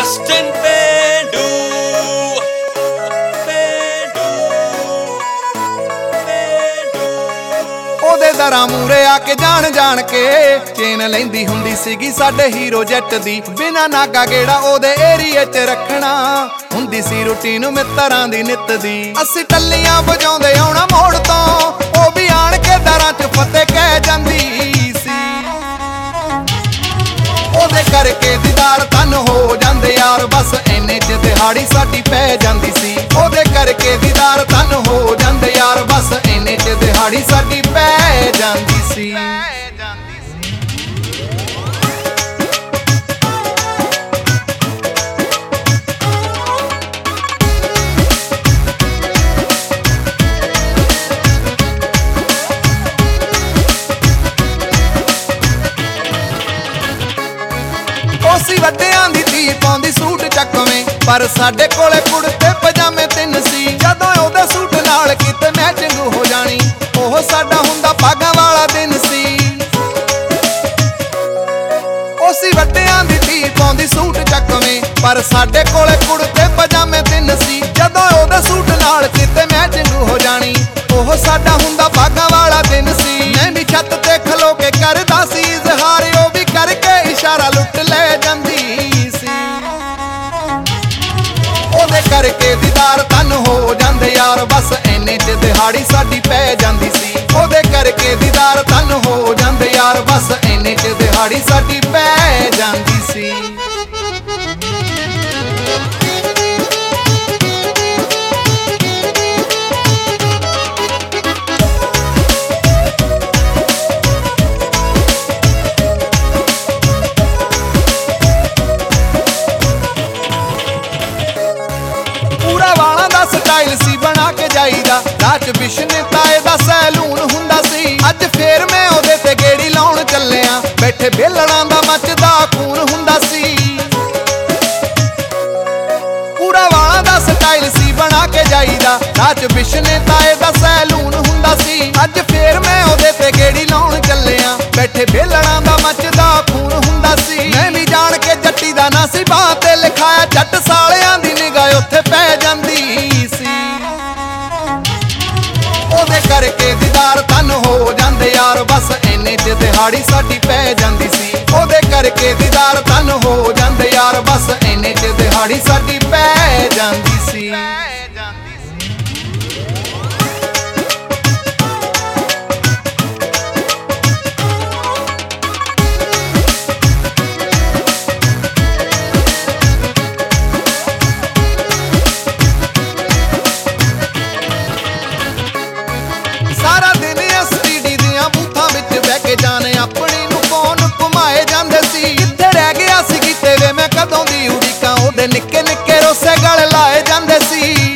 Instant Pendu. ਉਹਦੇ ਦਰਾਂ ਮੂਰੇ ਆ ਕੇ ਜਾਣ ਜਾਣ ਕੇ ਚੇਨ ਲੈਂਦੀ ਹੁੰਦੀ ਸੀਗੀ ਸਾਡੇ ਹੀਰੋ ਜੱਟ ਦੀ। ਬਿਨਾ ਨਾਗਾ ਗੇੜਾ ਉਹਦੇ ਏਰੀਏ 'ਚ ਰੱਖਣਾ ਹੁੰਦੀ ਸੀ ਰੂਟੀਨ ਮਿੱਤਰਾਂ ਦੀ ਨਿੱਤ ਦੀ। ਅਸੀਂ ਟੱਲੀਆਂ ਵਜਾਉਂਦੇ ਆਉਣਾ ਮੋੜ ਤੋਂ, ਉਹ ਵੀ ਆਣ ਕੇ ਦਰਾਂ 'ਚ ਫਤਿਹ ਕਹਿ ਜਾਂਦੀ ਸੀ। ਉਹਦੇ ਕਰਕੇ ਦੀਦਾਰ ਤਨ ਹੋ ਜਾਂਦੇ ਯਾਰ, ਬਸ ਇੰਨੇ 'ਚ ਦਿਹਾੜੀ ਸਾਡੀ ਪੈ ਜਾਂਦੀ ਸੀ। ਉਹਦੇ ਕਰਕੇ ਦੀਦਾਰ ਤਨ ਹੋ ਜਾਂਦੇ ਯਾਰ, ਬਸ ਇੰਨੇ 'ਚ ਦਿਹਾੜੀ ਸਾਡੀ ਪੈ ਜਾਂਦੀ ਸੀ। ਅਸੀਂ ਵੱਡਿਆਂ ਦੀ ਧੀ ਪਾਉਂਦੀ ਸੂਟ ਚੱਕਵੇਂ, ਪਰ ਸਾਡੇ ਕੋਲੇ ਕੁੜਤੇ ਪਜਾਮੇ ਤਿੰਨ ਸੀ। ਜਦੋਂ ਉਹਦੇ ਸੂਟ ਨਾਲ ਕਿਤੇ ਮੈਚਿੰਗ ਹੋ ਜਾਣੀ, ਉਹ ਸਾਡਾ ਹੁੰਦਾ ਭਾਗਾਂ ਵਾਲਾ ਦਿਨ ਸੀ। ਅਸੀਂ ਵੱਡਿਆਂ ਦੀ ਧੀ ਪਾਉਂਦੀ ਸੂਟ ਚੱਕਵੇਂ, ਪਰ ਸਾਡੇ ਕੋਲੇ ਕੁੜਤੇ ਪਜਾਮੇ ਤਿੰਨ ਸੀ। ਜਦੋਂ ਉਹਦੇ ਸੂਟ ਨਾਲ ਕਿਤੇ ਮੈਚਿੰਗ ਹੋ ਜਾਣੀ, ਉਹ ਸਾਡਾ ਹੁੰਦਾ ਭਾਗਾਂ ਵਾਲਾ ਦਿਨ ਸੀ। ਮੈਂ ਵੀ ਛੱਤ ਤੇ ਖਲੋ ਕੇ ਕਰਦਾ ਸੀ ਇਜ਼ਹਾਰ, ਉਹ ਵੀ ਕਰਕੇ ਇਸ਼ਾਰਾ ਲੁੱਟ ਲੈ ਜਾਂਦੀ ਸੀ। ਉਹਦੇ ਕਰਕੇ ਦੀਦਾਰ ਤਨ ਹੋ ਜਾਂਦੇ ਯਾਰ, ਬਸ ਇੰਨੇ 'ਚ ਦਿਹਾੜੀ ਸਾਡੀ ਪੈ ਜਾਂਦੀ ਸੀ। ਉਹਦੇ ਕਰਕੇ ਦੀਦਾਰ ਤਨ ਹੋ ਜਾਂਦੇ ਯਾਰ, ਬਸ ਇੰਨੇ 'ਚ ਦਿਹਾੜੀ ਸਾਡੀ ਪੈ ਜਾਂਦੀ ਸੀ। ਸਟਾਈਲ ਸੀ ਬਣਾ ਕੇ ਜਾਈਦਾ, ਰਾਤ ਬਿਸ਼ਨੇ ਤਾਏ ਦਾ ਸੈਲੂਨ ਹੁੰਦਾ ਸੀ। ਅੱਜ ਫੇਰ ਮੈਂ ਉਹਦੇ ਤੇ ਗੇੜੀ ਲਾਉਣ ਚੱਲਿਆ, ਬੈਠੇ ਬੇਲੜਾਂ ਦਾ ਮੱਚਦਾ ਖੂਨ ਹੁੰਦਾ ਸੀ। ਪੂਰਾ ਵਾਲਾਂ ਦਾ ਸਟਾਈਲ ਸੀ ਬਣਾ ਕੇ ਜਾਈਦਾ, ਰਾਤ ਬਿਸ਼ਨੇ ਤਾਏ ਦਾ ਸੈਲੂਨ ਹੁੰਦਾ ਸੀ। ਅੱਜ ਫੇਰ ਮੈਂ ਉਹਦੇ ਤੇ ਗੇੜੀ ਲਾਉਣ ਚੱਲਿਆ, ਬੈਠੇ ਬੇਲੜਾਂ ਦਾ ਮੱਚਦਾ ਖੂਨ ਹੁੰਦਾ ਸੀ। ਮੈਂ ਵੀ ਜਾਣ ਕੇ ਜੱਟੀ ਦਾ ਨਾਂ ਸੀ ਬਾਂਹ ਤੇ ਲਿਖਾਇਆ, ਜੱਟ ਸਾਲਿਆਂ ਦੀ ਨਿਗਾਹ ਉੱਥੇ ਪੈ ਜਾਂਦੀ ਸੀ। ਉਹਦੇ ਕਰਕੇ ਦੀਦਾਰ ਤਨ ਹੋ ਜਾਂਦੇ ਯਾਰ, ਬਸ ਇੰਨੇ 'ਚ ਦਿਹਾੜੀ ਸਾਡੀ ਪੈ ਜਾਂਦੀ ਸੀ। ਉਹਦੇ ਕਰਕੇ ਦੀਦਾਰ ਤਨ ਹੋ ਜਾਂਦੇ ਯਾਰ, ਬਸ ਇੰਨੇ 'ਚ ਦਿਹਾੜੀ ਸਾਡੀ ਪੈ ਜਾਂਦੀ ਸੀ। ਸਾਰਾ ਦਿਨ ਐਸਟੀਡੀ ਦੀਆਂ ਬੂਥਾਂ ਵਿੱਚ ਬਹਿ ਕੇ ਜਾਣੇ ਆਪਣੀ ਨੂੰ ਕੌਣ ਘੁਮਾਏ ਜਾਂਦੇ ਸੀ। ਕਿੱਥੇ ਰਹਿ ਗਿਆ ਸੀ ਕਿਤੇ ਵੇ ਮੈਂ ਕਦੋਂ ਦੀ ਉਡੀਕਾਂ, ਉਹਦੇ ਨਿੱਕੇ ਨਿੱਕੇ ਰੋਸੇ ਗਲ ਲਾਏ ਜਾਂਦੇ ਸੀ।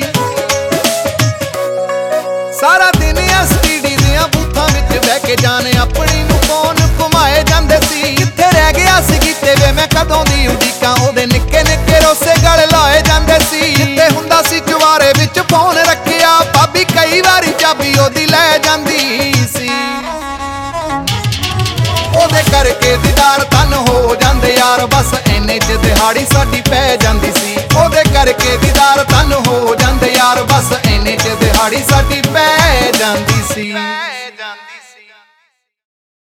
ਸਾਰਾ ਦਿਨ ਐਸਟੀਡੀ ਦੀਆਂ ਬੂਥਾਂ ਵਿੱਚ ਬਹਿ ਕੇ ਜਾਣੇ ਆਪਣੀ ਨੂੰ ਕੌਣ ਘੁਮਾਏ ਜਾਂਦੇ ਸੀ। ਕਿੱਥੇ ਰਹਿ ਗਿਆ ਸੀ ਕਿਤੇ ਵੇ ਮੈਂ ਕਦੋਂ ਦੀ ਉਡੀਕਾਂ, ਉਹਦੇ ਨਿੱਕੇ ਨਿੱਕੇ ਰੋਸੇ ਗਲ ਲਾਏ ਜਾਂਦੇ ਸੀ। ਜਿੱਥੇ ਹੁੰਦਾ ਸੀ ਜਵਾਰੇ ਵਿੱਚ ਫੋਨ ਰੱਖਿਆ, ਭਾਬੀ ਕਈ ਵਾਰੀ ਚਾਬੀ ਉਹਦੀ ਲੈ ਜਾਂਦੀ ਸੀ। ਉਹਦੇ ਕਰਕੇ ਦੀਦਾਰ ਤਨ ਹੋ ਜਾਂਦੇ ਯਾਰ, ਬਸ ਇੰਨੇ 'ਚ ਦਿਹਾੜੀ ਸਾਡੀ ਪੈ ਜਾਂਦੀ ਸੀ। ਉਹਦੇ ਕਰਕੇ ਦੀਦਾਰ ਤਨ ਹੋ ਜਾਂਦੇ ਯਾਰ, ਬਸ ਇੰਨੇ 'ਚ ਦਿਹਾੜੀ ਸਾਡੀ